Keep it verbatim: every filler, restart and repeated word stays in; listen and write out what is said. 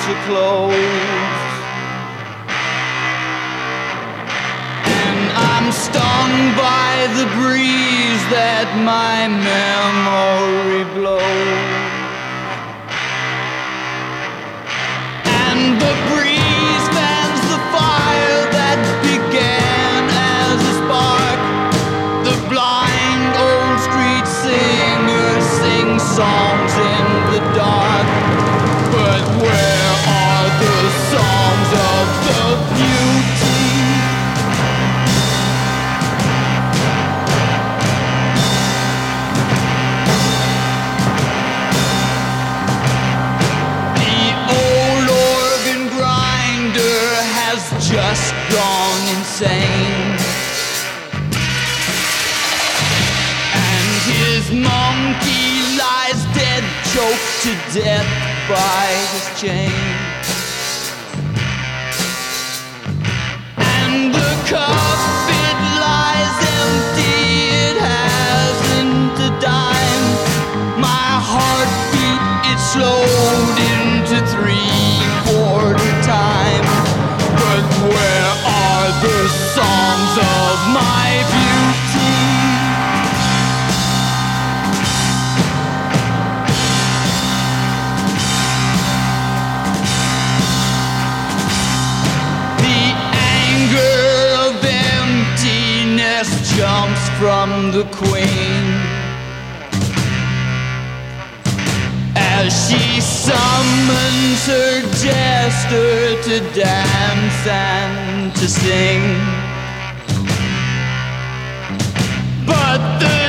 to close. And I'm stung by the breeze that my memory blows. And the breeze fans the fire that began as a spark. The blind old street singers sing songs in the dark. But where are the songs of the beauty? The old organ grinder has just gone insane. His monkey lies dead, choked to death by his chain. And the cup, it lies empty, it hasn't a dime. My heartbeat, it slowed into three-quarter time. But where are the songs of my beauty? Jumps from the queen as she summons her jester to dance and to sing. But the